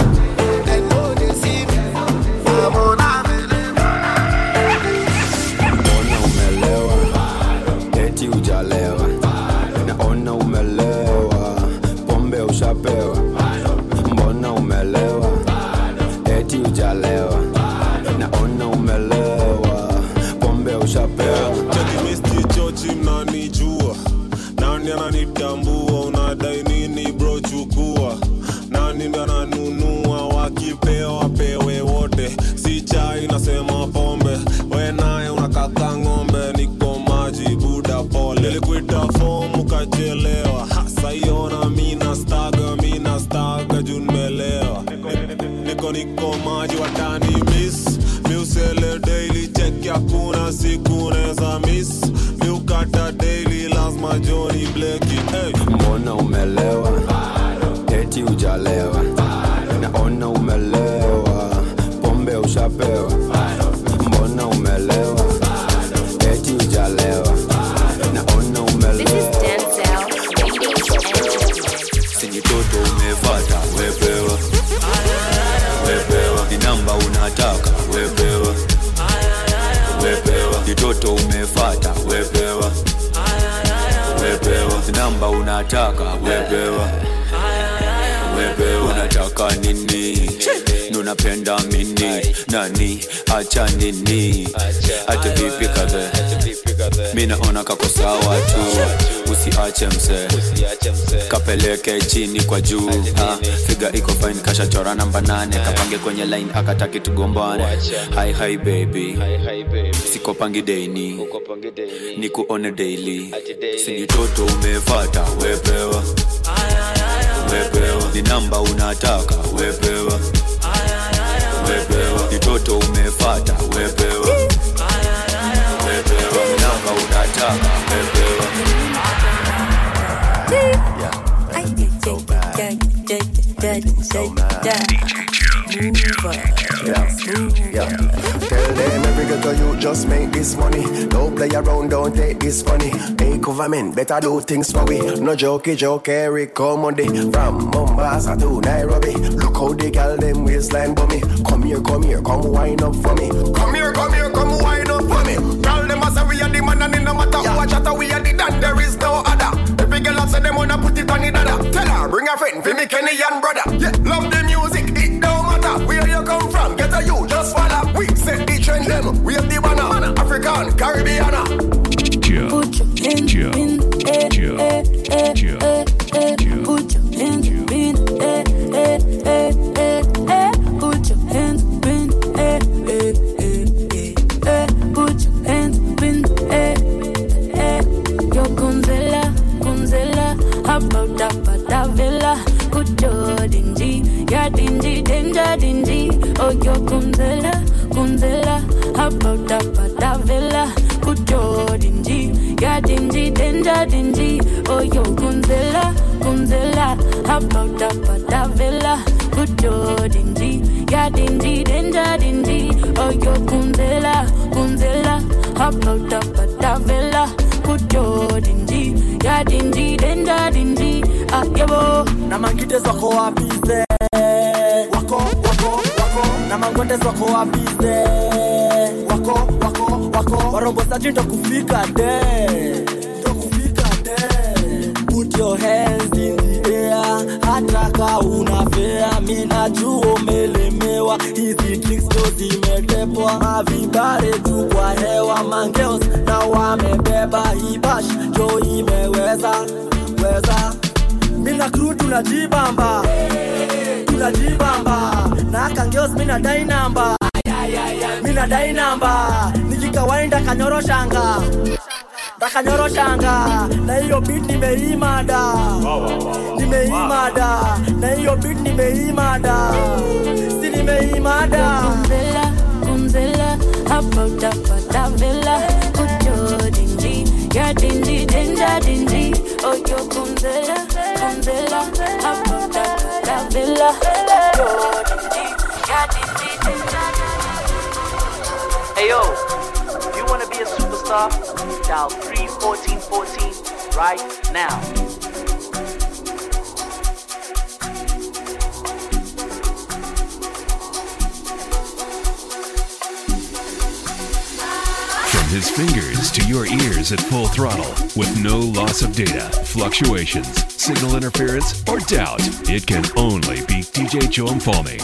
Mbona umelewa, eti ujalewa. Naona umelewa, pombe ushapewa. Cheki misti chochi mnanijua, nani ananitambua, unadai nini bro chukua. Nani ndo ananunua, wakipewa pewe wote. Si chai nasema pombe, we naye unakaka ng'ombe. Niko maji buda pole, nilikuita fomu kachelewa. Hasa iona mina staga, mina staga jun melewa. Niko niko maji watani miss, miusele daily check ya kuna siku neza miss. Miukata daily lazima Johnny Blakey. Hey. Mbona umelewa, eti ujalewa. Naona umelewa, pombe ushapewa. Mbona umelewa, eti ujalewa. Naona umelewa. Sini toto umefata, wepewa. Wepewa, ni namba unataka, wepewa. Wepewa, ni toto umefata, wepewa. Wepewa, ni namba unataka, wepewa. Wepewa, unataka nini? Nunapenda mini, nani, acha nini? Ate vipi kadhe, mina ona kako sawa tu. Usiache mse, kapeleke chini kwa juu. Ha, figa iko fine kasha chora namba nane. Kapange kwenye line akataki tugombane. Hi hi baby, siko pangi daily, niku one daily. Sini toto umefata, wepewa. Wepewa, ni namba unataka, wepewa. Wepewa, ni toto umefata, wepewa. Wepewa, ni namba unataka, wepewa. Tell them every girl you just make this money. Don't play around, don't take this funny. Hey government, better do things for we. No jokey joke, Eric Commody. From Mombasa to Nairobi. Look how the girl them waistline for me. Come here, come here, come wine up for me. Come here, come here, come wine up for me. Tell them as we are the man and it no matter who a chatter, we are the dan, there is no other. Every girl Ghanaian brother. Yeah, love the music, it don't matter where you come from. Get a you, just follow. We set the trend, them. We have the banner. African, Caribbean. Joe. Put your hands Joe. in eh, Joe. eh, eh, Joe. eh, eh. Put your hands in eh, eh, eh, eh, eh. Put your hands in eh, eh, eh, eh, eh. Put your hands in eh, eh. Yo Kunzela, Kunzela, about that villa. Good yo dingy, ya dingy, danger dingy. Oh yo Kunzela, Kunzela, about that villa. Good yo dingy, ya dingy, danger dingy. Oh yo Kunzela, Kunzela, about that villa. Good yo dingy, ya dingy, danger dingy. Oh yo Kunzela, Kunzela, about that villa. Good yo dingy, ya dingy, danger dingy. Ah yebo, na mangite zako wapize wako wako wako na mangote zako wapize wako wako wako warombo saji ndo kufika de ndo kufika de. Put your hands in the air hata ka unafea mina juu umelemewa hizi tricks ndo zimetepwa mavibare tu kwa hewa mangeos na wamebeba hibash jo imeweza weza. Mina crew tunajibamba tunajibamba na kangeos mina dai namba mina dai namba nikikawaida kanyoro shanga dakanyoro shanga na hiyo beat nimeimada nimeimada na hiyo beat nimeimada si nimeimada. Kunzela, Kunzela, about that villa. Good yo dingy, ya dingy, danger dingy. Oh yo Kunzela, Kunzela, about that villa. Good yo dingy, ya dingy, danger dingy. Hey yo, if you wanna be a superstar, dial three fourteen fourteen right now. From his fingers to your ears at full throttle with no loss of data, fluctuations, signal interference, or doubt, it can only be D J Joe Mfalme.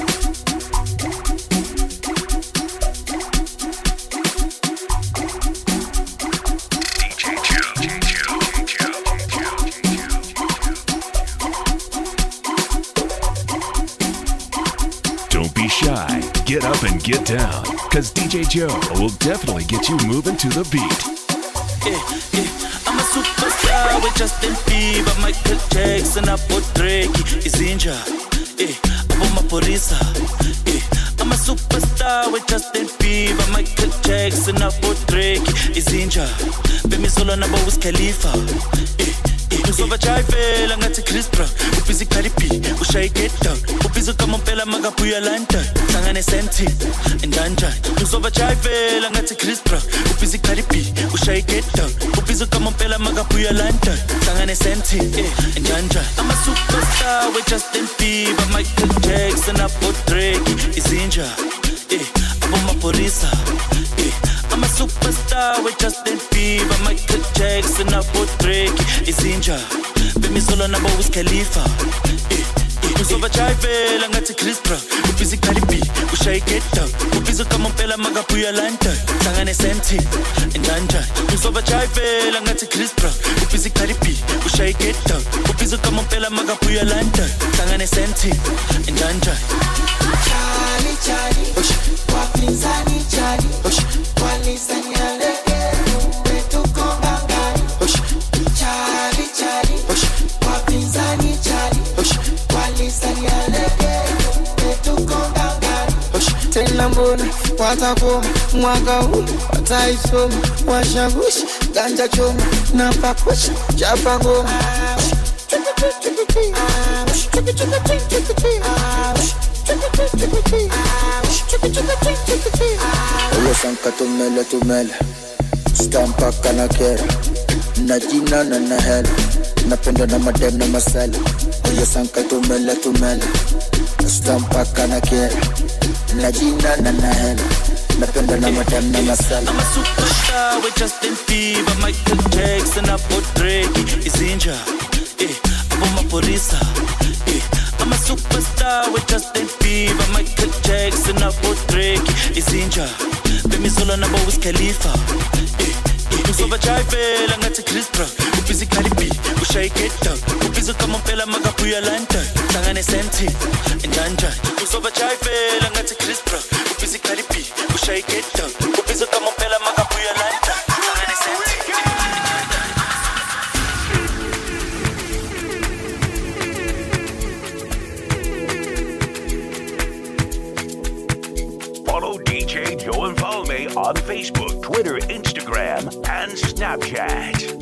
Don't be shy. Get up and get down, cause D J Joe will definitely get you moving to the beat. Yeah, yeah. I'm a superstar with Justin Bieber, Michael Jackson, Apo Drake, Izinja. Yeah, Apo Maporisa. Yeah, I'm a superstar with Justin Bieber, Michael Jackson, Apo Drake, Izinja. Bemi solo na Wiz Khalifa. Yeah. Uzova chayivela ngathi Chris Brown ubhizi Cardi B ushaye get down ubhizi kamompela makabuya London hlangane senti endanjani uzova chayivela ngathi Chris Brown ubhizi Cardi B ushaye get down ubhizi kamompela makabuya London hlangane senti endanjani. I'm a superstar with Justin Bieber, Michael Jackson, Apo Drake, Izinja. Eh, Apo Maporisa. Eh, I'm a superstar with Justin Bieber, Michael Jackson, Apo Drake, Izinja. Bemi solo na Wiz Khalifa. Eh, eh, uzova chayivela ngathi Chris Brown ubhizi Cardi B ushaye get down ubhizi kamompela makabuya London hlangane senti endanjani. Uzova chayivela ngathi Chris Brown ubhizi Cardi B ushaye get down ubhizi kamompela makabuya London hlangane senti endanjani. Charlie, Charlie, wapinzani Charlie, walisanya leke umetuko ngangani. Charlie, Charlie, wapinzani Charlie, walisanya leke umetuko ngangani. Tena mbona watakoma mwaka huu wataisoma washagushi ganja choma na pakusha chapa ngoma. Oye sanka tumele tumele Stampa kana kera Na jina na na hela Napenda na madem na masela Oye sanka tumele tumele Stampa kana kera Na jina na na hela Napenda na madem na masela. I'm a superstar with Justin Bieber, Michael Jackson, Apo Drake, Izinja. Eh, Apo Maporisa. Eh, I'm a superstar with Justin Bieber, Michael Jackson, Abu Drake, Izinja, Bemi Solo, Nabo Wiz Khalifa. Usoba chayvela ngathi Chris Brown, ubhizi Cardi B, ushaye get down, ubhizi kamompela makabuya London, hlangane senti, njanja. Usoba chayvela ngathi Chris Brown, ubhizi Cardi B, ushaye get down, ubhizi kamompela makabuya London, hlangane senti. Follow D J Joe and Falme on Facebook, Twitter, Instagram, and Snapchat.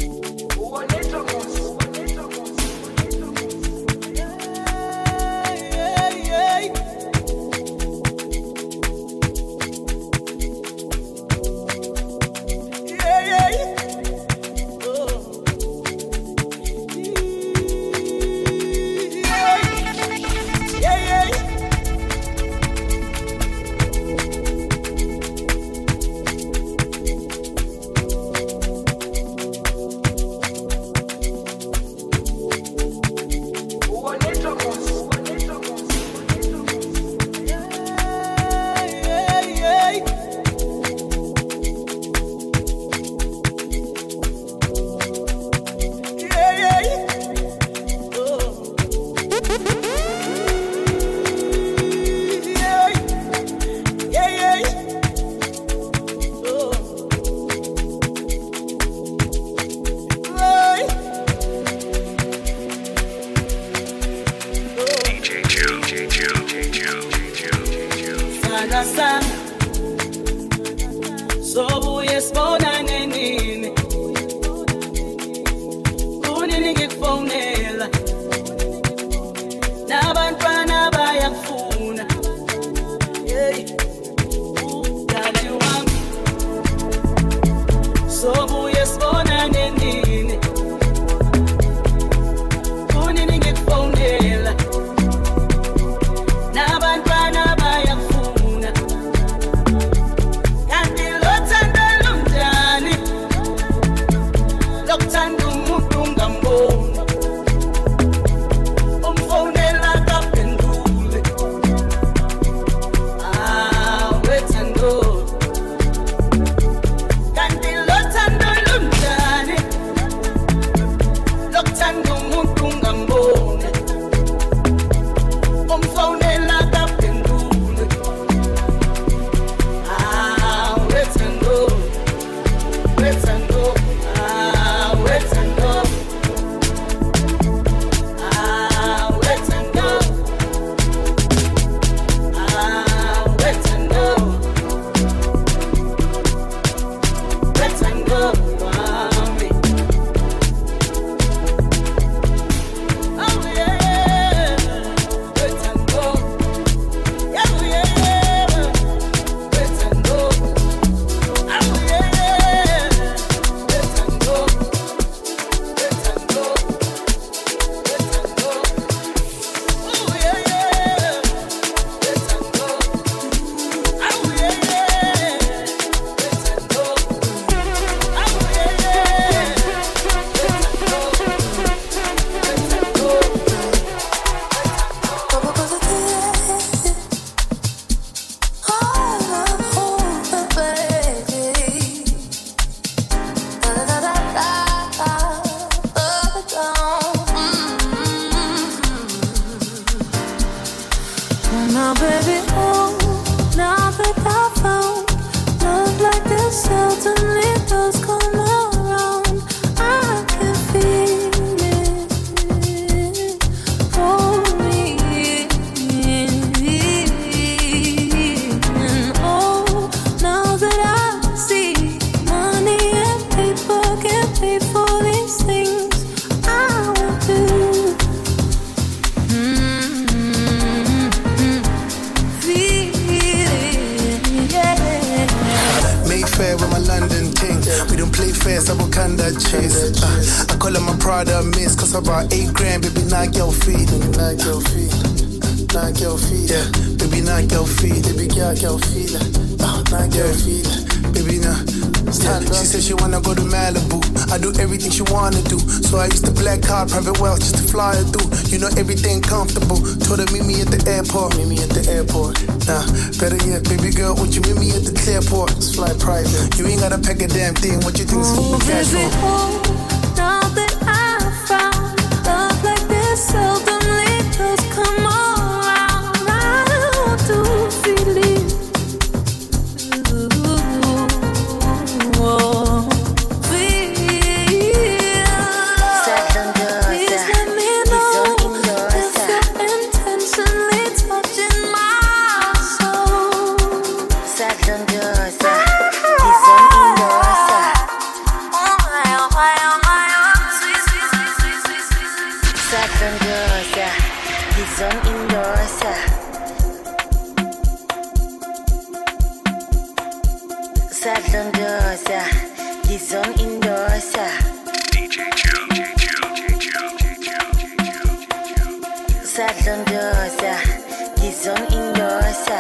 She said she wanna go to Malibu. I do everything she wanna do. So I used to black card, private wealth just to fly her through. You know everything comfortable. Told her meet me at the airport, meet me at the airport. Nah, better yet, baby girl, won't you meet me at the clearport? Let's fly private. You ain't gotta pack a damn thing. What you think is Oh, cash is it flow? home now that I found love like this seldomly does come around? I want to feel it. Ooh, oh, feel. Please let me know if you're intentionally touching my soul. Sadondosa, Gizon Indosa. D J Joe, D J Joe, D J Joe, D J Joe, D J Joe. Sadondosa, Gizon Indosa.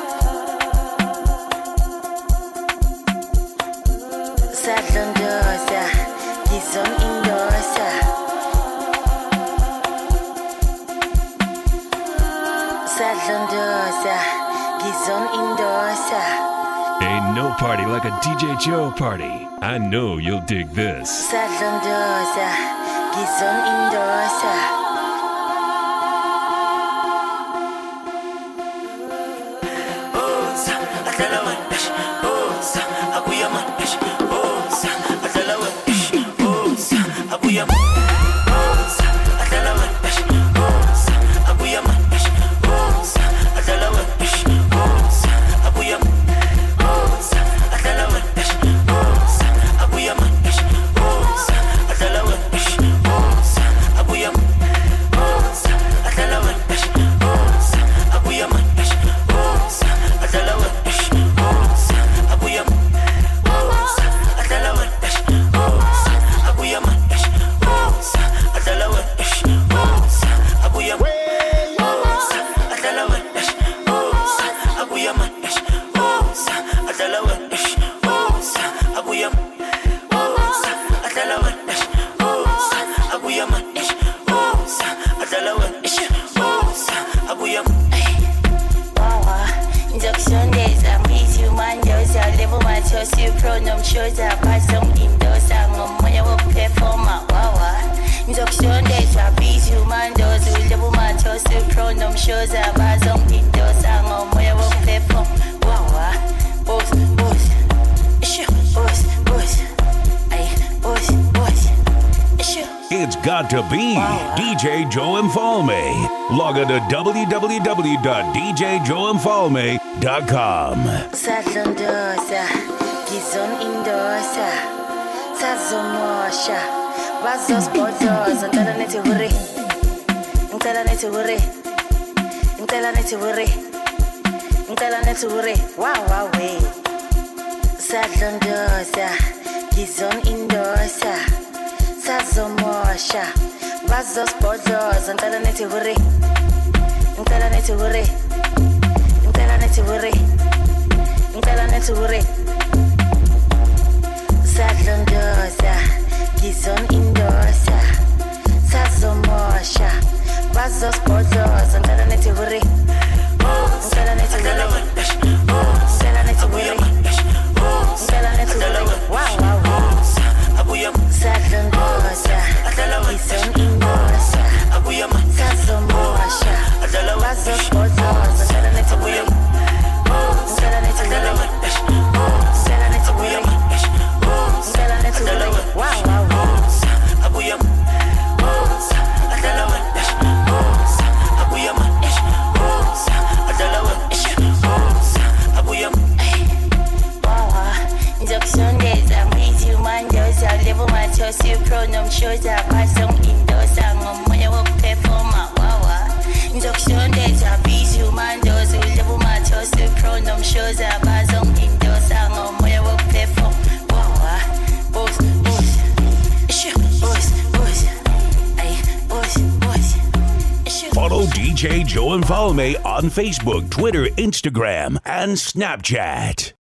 Sadondosa, Gizon Indosa. Sadondosa, Gizon Indosa. Ain't no party like a D J Joe party. I know you'll dig this. Sadondosa, Gizon Indosa. It's got to be D J Joe Infalme. Log on to w w w dot d j joe infalme dot com. Sadondosa, Gizon Indosa. Sazomosha, Vazos Bodos, and tell it to worry. And tell it to worry. And tell it to worry. And tell it to worry. Wow, wow, way. Sadondosa, Gizon Indosa. Sazomosha, Vazos Bodos, and tell it to worry. And tell it to worry. And tell it to worry. And tell it to worry. Sadondosa, Gizon Indosa. Sazomosha, Vazos Bodos, and tell it to worry. And tell it to worry. Tell it to worry. Tell it to worry. Wow, wow, wow. Sadondosa, Gizon Indosa. Sazomosha, Vazos Bodos, and tell it to worry. Tell it to worry. Tell it to worry. Wow, wow, wow. Pronoun shows up as some indoors and on my work performer. Wawa. Induction data, bees, human does, will level my toast. Pronoun shows up as some indoors and on my work perform. Wawa. Boss, boss. Issue, boss, boss. Ay, boss, boss. Follow D J Joe Infalme on Facebook, Twitter, Instagram, and Snapchat.